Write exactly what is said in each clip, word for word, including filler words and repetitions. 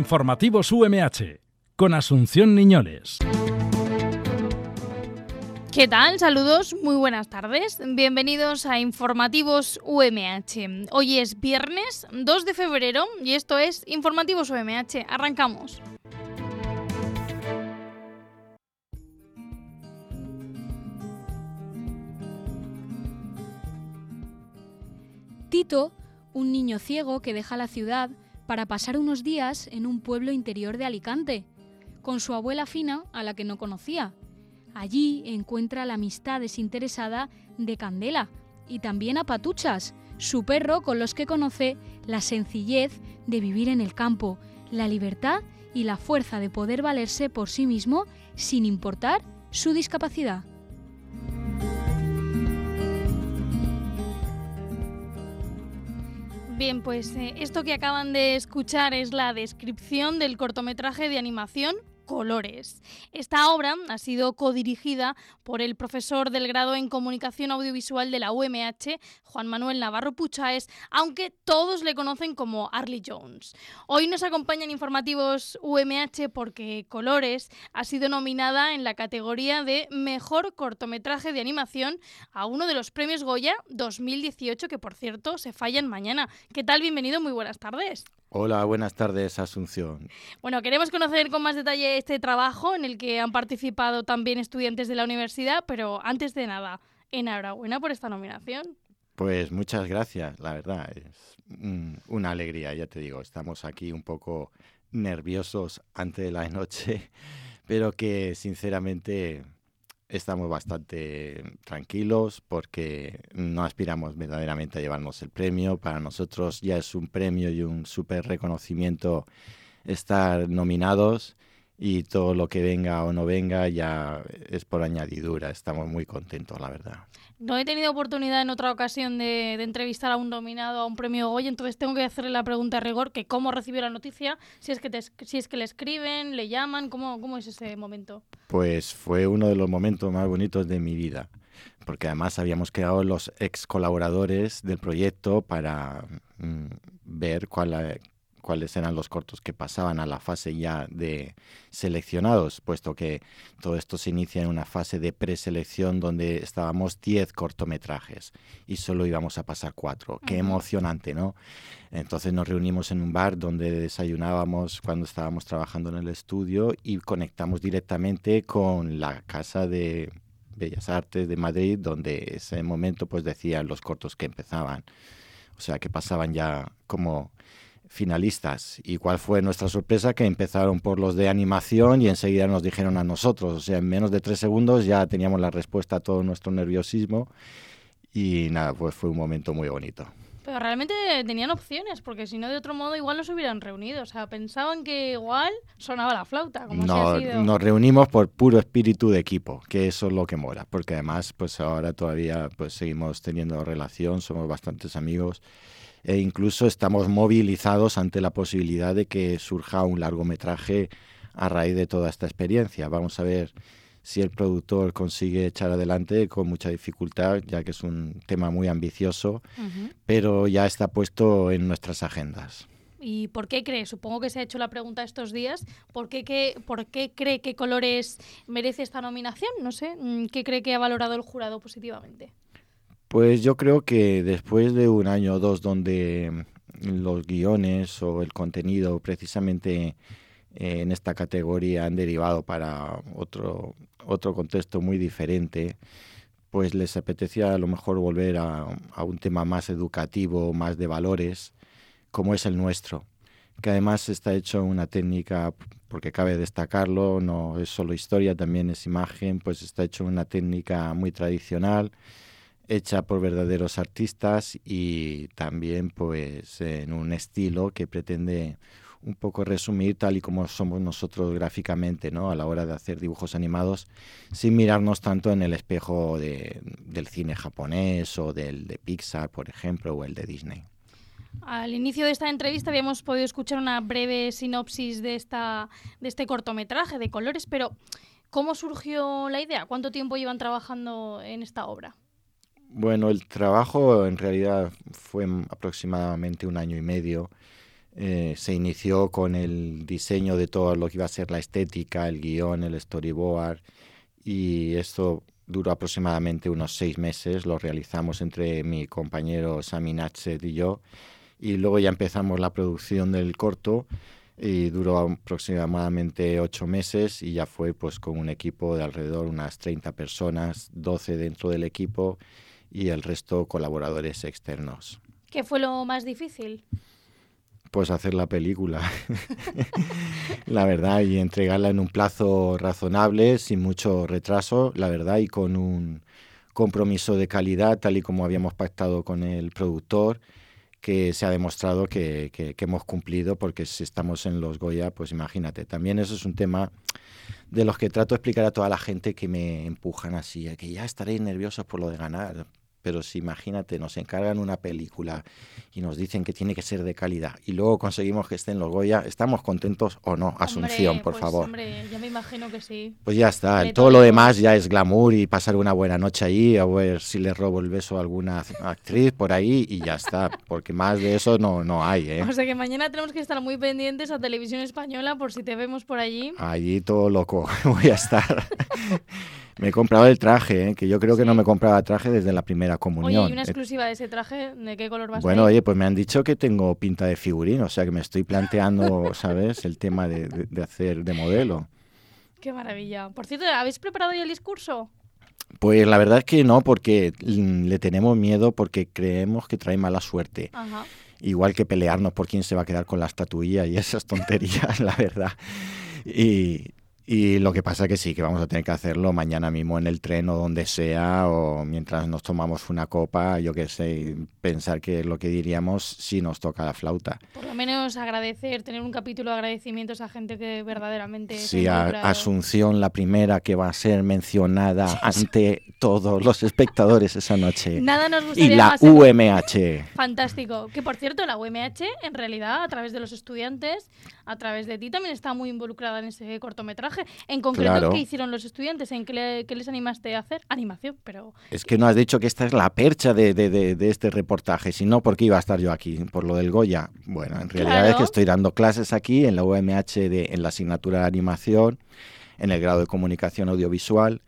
Informativos U M H, con Asunción Niñoles. ¿Qué tal? Saludos, muy buenas tardes. Bienvenidos a Informativos U M H. Hoy es viernes dos de febrero y esto es Informativos U M H. Arrancamos. Tito, un niño ciego que deja la ciudad para pasar unos días en un pueblo interior de Alicante, con su abuela Fina, a la que no conocía. Allí encuentra la amistad desinteresada de Candela y también a Patuchas, su perro con los que conoce la sencillez de vivir en el campo, la libertad y la fuerza de poder valerse por sí mismo sin importar su discapacidad. Bien, pues eh, esto que acaban de escuchar es la descripción del cortometraje de animación Colores. Esta obra ha sido codirigida por el profesor del grado en Comunicación Audiovisual de la U M H, Juan Manuel Navarro Puchaes, aunque todos le conocen como Arlie Jones. Hoy nos acompañan Informativos U M H porque Colores ha sido nominada en la categoría de Mejor Cortometraje de Animación a uno de los premios Goya dos mil dieciocho, que por cierto se fallan mañana. ¿Qué tal? Bienvenido, muy buenas tardes. Hola, buenas tardes, Asunción. Bueno, queremos conocer con más detalle este trabajo en el que han participado también estudiantes de la universidad, pero antes de nada, enhorabuena por esta nominación. Pues muchas gracias, la verdad, es mm, una alegría, ya te digo, estamos aquí un poco nerviosos antes de la noche, pero que sinceramente estamos bastante tranquilos porque no aspiramos verdaderamente a llevarnos el premio. Para nosotros ya es un premio y un súper reconocimiento estar nominados y todo lo que venga o no venga ya es por añadidura. Estamos muy contentos, la verdad. No he tenido oportunidad en otra ocasión de, de entrevistar a un nominado a un premio Goya, entonces tengo que hacerle la pregunta de rigor, que cómo recibió la noticia, si es que te, si es que le escriben, le llaman, ¿cómo, cómo es ese momento? Pues fue uno de los momentos más bonitos de mi vida, porque además habíamos quedado los ex colaboradores del proyecto para mm, ver cuál cuáles eran los cortos que pasaban a la fase ya de seleccionados, puesto que todo esto se inicia en una fase de preselección donde estábamos diez cortometrajes y solo íbamos a pasar cuatro. Uh-huh. Qué emocionante, ¿no? Entonces nos reunimos en un bar donde desayunábamos cuando estábamos trabajando en el estudio y conectamos directamente con la Casa de Bellas Artes de Madrid, donde ese momento pues decían los cortos que empezaban. O sea, que pasaban ya como finalistas. ¿Y cuál fue nuestra sorpresa? Que empezaron por los de animación y enseguida nos dijeron a nosotros. O sea, en menos de tres segundos ya teníamos la respuesta a todo nuestro nerviosismo y nada, pues fue un momento muy bonito. Pero realmente tenían opciones, porque si no, de otro modo igual no se hubieran reunido. O sea, pensaban que igual sonaba la flauta, como no, si ha sido. Nos reunimos por puro espíritu de equipo, que eso es lo que mola, porque además pues ahora todavía pues seguimos teniendo relación, somos bastantes amigos e incluso estamos movilizados ante la posibilidad de que surja un largometraje a raíz de toda esta experiencia. Vamos a ver si el productor consigue echar adelante con mucha dificultad, ya que es un tema muy ambicioso, uh-huh. pero ya está puesto en nuestras agendas. ¿Y por qué cree? Supongo que se ha hecho la pregunta estos días. ¿Por qué, qué, ¿Por qué cree que Colores merece esta nominación? No sé, ¿qué cree que ha valorado el jurado positivamente? Pues yo creo que después de un año o dos donde los guiones o el contenido precisamente eh, en esta categoría han derivado para otro, otro contexto muy diferente, pues les apetecía a lo mejor volver a, a un tema más educativo, más de valores, como es el nuestro, que además está hecho una técnica, porque cabe destacarlo, no es solo historia, también es imagen, pues está hecho una técnica muy tradicional, hecha por verdaderos artistas y también pues en un estilo que pretende un poco resumir tal y como somos nosotros gráficamente, ¿no? A la hora de hacer dibujos animados, sin mirarnos tanto en el espejo de, del cine japonés o del de Pixar, por ejemplo, o el de Disney. Al inicio de esta entrevista habíamos podido escuchar una breve sinopsis de, esta, de este cortometraje de Colores, pero ¿cómo surgió la idea? ¿Cuánto tiempo llevan trabajando en esta obra? Bueno, el trabajo en realidad fue aproximadamente un año y medio. Eh, se inició con el diseño de todo lo que iba a ser la estética, el guión, el storyboard, y esto duró aproximadamente unos seis meses, lo realizamos entre mi compañero Sami Natchet y yo, y luego ya empezamos la producción del corto, y duró aproximadamente ocho meses, y ya fue pues con un equipo de alrededor unas treinta personas, doce dentro del equipo, y el resto colaboradores externos. ¿Qué fue lo más difícil? Pues hacer la película, la verdad, y entregarla en un plazo razonable, sin mucho retraso, la verdad, y con un compromiso de calidad, tal y como habíamos pactado con el productor, que se ha demostrado que, que, que hemos cumplido, porque si estamos en los Goya, pues imagínate. También eso es un tema de los que trato de explicar a toda la gente que me empujan así, que ya estaréis nerviosos por lo de ganar. Pero si imagínate, nos encargan una película y nos dicen que tiene que ser de calidad y luego conseguimos que esté en los Goya, ¿estamos contentos o no? Asunción, hombre, por pues, favor. Hombre, ya me imagino que sí. Pues ya está, De todo, todo lo demás ya es glamour y pasar una buena noche allí, a ver si le robo el beso a alguna actriz por ahí y ya está, porque más de eso no, no hay, ¿eh? O sea que mañana tenemos que estar muy pendientes a Televisión Española por si te vemos por allí. Allí todo loco voy a estar. Me he comprado el traje, ¿eh? Que yo creo que sí. No me compraba traje desde la primera comunión. Oye, ¿y una exclusiva de ese traje? ¿De qué color va a ser? Bueno, oye, pues me han dicho que tengo pinta de figurín, o sea que me estoy planteando, ¿sabes?, el tema de, de, de hacer de modelo. Qué maravilla. Por cierto, ¿habéis preparado ya el discurso? Pues la verdad es que no, porque le tenemos miedo, porque creemos que trae mala suerte. Ajá. Igual que pelearnos por quién se va a quedar con la estatuilla y esas tonterías, la verdad. Y... Y lo que pasa que sí, que vamos a tener que hacerlo mañana mismo en el tren o donde sea, o mientras nos tomamos una copa, yo qué sé, pensar que es lo que diríamos si nos toca la flauta. Por lo menos agradecer, tener un capítulo de agradecimientos a gente que verdaderamente... Sí, a Asunción, la primera que va a ser mencionada sí, ante todos los espectadores esa noche. Nada nos gustaría y la más U M H. Fantástico. Que por cierto, la U M H, en realidad, a través de los estudiantes, a través de ti, también está muy involucrada en ese cortometraje. En concreto, claro. ¿Qué hicieron los estudiantes? ¿En qué, le, qué les animaste a hacer? Animación, pero... Es que no has dicho que esta es la percha de, de, de, de este reportaje, si no, ¿por qué iba a estar yo aquí? ¿Por lo del Goya? Bueno, en realidad claro. Es que estoy dando clases aquí en la U M H, de, en la asignatura de animación, en el grado de comunicación audiovisual,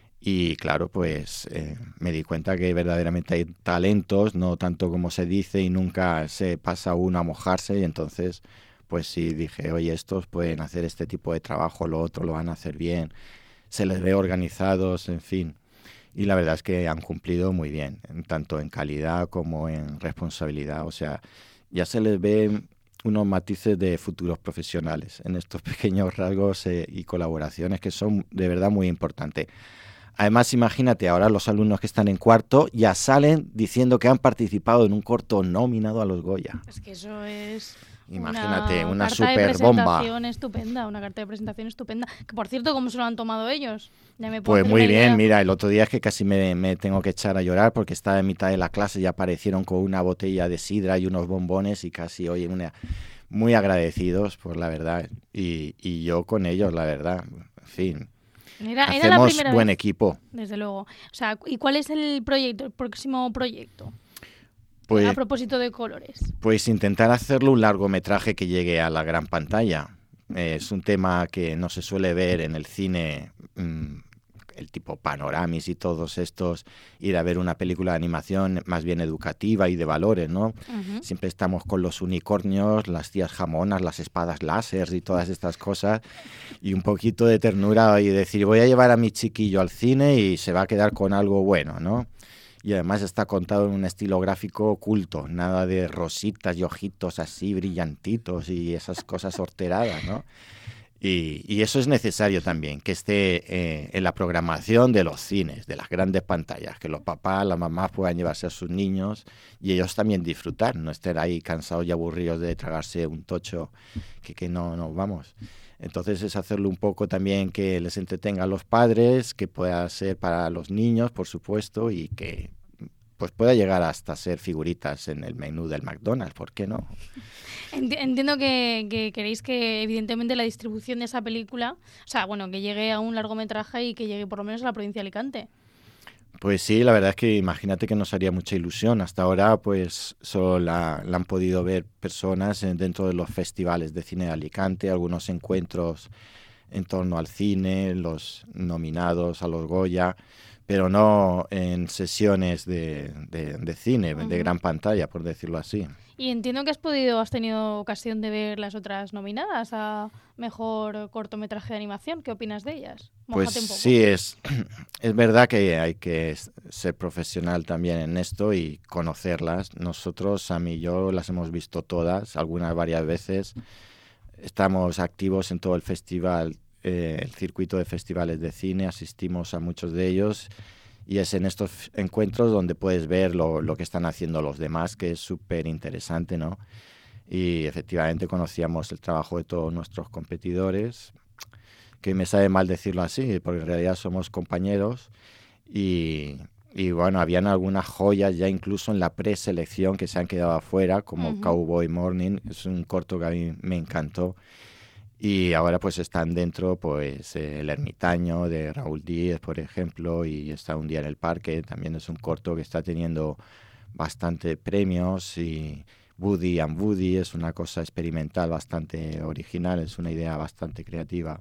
y claro, pues eh, me di cuenta que verdaderamente hay talentos, no tanto como se dice, y nunca se pasa uno a mojarse, y entonces... Pues sí, dije, oye, estos pueden hacer este tipo de trabajo, lo otro lo van a hacer bien, se les ve organizados, en fin. Y la verdad es que han cumplido muy bien, tanto en calidad como en responsabilidad. O sea, ya se les ve unos matices de futuros profesionales en estos pequeños rasgos eh, y colaboraciones que son de verdad muy importantes. Además, imagínate, ahora los alumnos que están en cuarto ya salen diciendo que han participado en un corto nominado a los Goya. Es que eso es... Imagínate, una, una super bomba. Estupenda, una carta de presentación estupenda. Que por cierto, ¿cómo se lo han tomado ellos? Ya me pues muy bien, mira, el otro día es que casi me, me tengo que echar a llorar porque estaba en mitad de la clase y aparecieron con una botella de sidra y unos bombones y casi, oye, una, muy agradecidos, pues la verdad. Y, y yo con ellos, la verdad, en fin. Era, hacemos era la primera buen vez, equipo. Desde luego. O sea, ¿y cuál es el proyecto, el próximo proyecto? Pues, a propósito de colores. Pues intentar hacerlo un largometraje que llegue a la gran pantalla. Eh, es un tema que no se suele ver en el cine, mmm, el tipo Panoramis y todos estos, ir a ver una película de animación más bien educativa y de valores, ¿no? Uh-huh. Siempre estamos con los unicornios, las tías jamonas, las espadas láser y todas estas cosas, y un poquito de ternura y decir, voy a llevar a mi chiquillo al cine y se va a quedar con algo bueno, ¿no? Y además está contado en un estilo gráfico oculto, nada de rositas y ojitos así brillantitos y esas cosas horteradas, ¿no? Y, y eso es necesario también, que esté eh, en la programación de los cines, de las grandes pantallas, que los papás, las mamás puedan llevarse a sus niños y ellos también disfrutar, no estén ahí cansados y aburridos de tragarse un tocho que, que no, no, vamos... Entonces es hacerlo un poco también que les entretenga a los padres, que pueda ser para los niños, por supuesto, y que pues pueda llegar hasta ser figuritas en el menú del McDonald's, ¿por qué no? Entiendo que, que queréis que evidentemente la distribución de esa película, o sea, bueno, que llegue a un largometraje y que llegue por lo menos a la provincia de Alicante. Pues sí, la verdad es que imagínate que nos haría mucha ilusión. Hasta ahora pues solo la, la han podido ver personas en, dentro de los festivales de cine de Alicante, algunos encuentros en torno al cine, los nominados a los Goya, pero no en sesiones de, de, de cine, uh-huh. de gran pantalla, por decirlo así. Y entiendo que has podido, has tenido ocasión de ver las otras nominadas a Mejor Cortometraje de Animación. ¿Qué opinas de ellas? Mójate pues un poco. Sí, es, es verdad que hay que ser profesional también en esto y conocerlas. Nosotros, Sam y yo, las hemos visto todas, algunas varias veces. Estamos activos en todo el festival, eh, el circuito de festivales de cine, asistimos a muchos de ellos. Y es en estos encuentros donde puedes ver lo, lo que están haciendo los demás, que es súper interesante, ¿no? Y efectivamente conocíamos el trabajo de todos nuestros competidores, que me sabe mal decirlo así, porque en realidad somos compañeros. Y, y bueno, habían algunas joyas ya incluso en la preselección que se han quedado afuera, como uh-huh. Cowboy Morning, es un corto que a mí me encantó. Y ahora pues están dentro pues eh, El Ermitaño de Raúl Díez, por ejemplo, y está Un día en el parque, también es un corto que está teniendo bastante premios, y Woody and Woody es una cosa experimental bastante original, es una idea bastante creativa.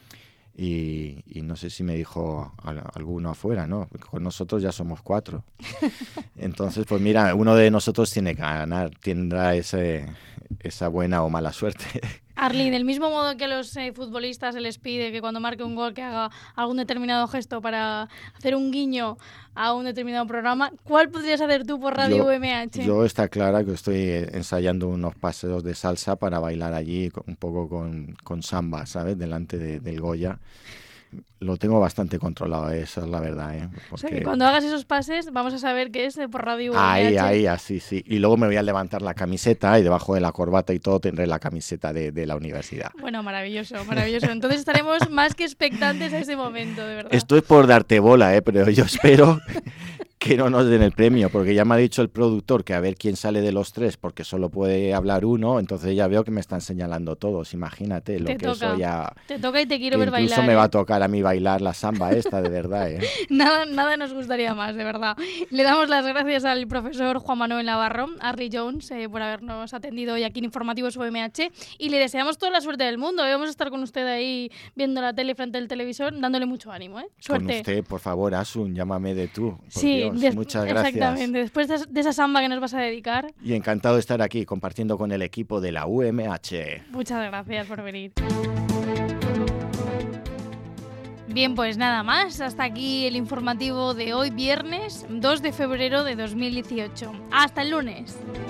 Y, y no sé si me dijo a, alguno afuera, ¿no? Con nosotros ya somos cuatro. Entonces, pues mira, uno de nosotros tiene que ganar, tendrá ese, esa buena o mala suerte. Arlene, del mismo modo que los eh, futbolistas se les pide que cuando marque un gol que haga algún determinado gesto para hacer un guiño a un determinado programa, ¿cuál podrías hacer tú por Radio yo, U M H? Yo está clara que estoy ensayando unos paseos de salsa para bailar allí un poco con, con samba, ¿sabes? Delante de, del Goya. Lo tengo bastante controlado, esa es la verdad, ¿eh? Porque... O sea, que cuando hagas esos pases vamos a saber que es por Radio U M H. Ahí, ahí, así, sí. Y luego me voy a levantar la camiseta y debajo de la corbata y todo tendré la camiseta de, de la universidad. Bueno, maravilloso, maravilloso. Entonces estaremos más que expectantes a ese momento, de verdad. Esto es por darte bola, ¿eh? Pero yo espero que no nos den el premio, porque ya me ha dicho el productor que a ver quién sale de los tres, porque solo puede hablar uno, entonces ya veo que me están señalando todos, imagínate lo te que toca, eso ya... Te toca y te quiero ver bailar. Incluso me ¿eh? va a tocar a mí bailar la samba esta, de verdad, ¿eh? nada, nada nos gustaría más, de verdad. Le damos las gracias al profesor Juan Manuel Navarro, Arlie Jones, eh, por habernos atendido hoy aquí en Informativos U M H, y le deseamos toda la suerte del mundo. ¿eh? Vamos a estar con usted ahí viendo la tele frente al televisor, dándole mucho ánimo, ¿eh? Suerte. Con usted, por favor, Asun, llámame de tú. Por sí, Dios, des- muchas gracias. Exactamente, después de, de esa samba que nos vas a dedicar. Y encantado de estar aquí compartiendo con el equipo de la U M H. Muchas gracias por venir. Bien, pues nada más. Hasta aquí el informativo de hoy, viernes dos de febrero de dos mil dieciocho. Hasta el lunes.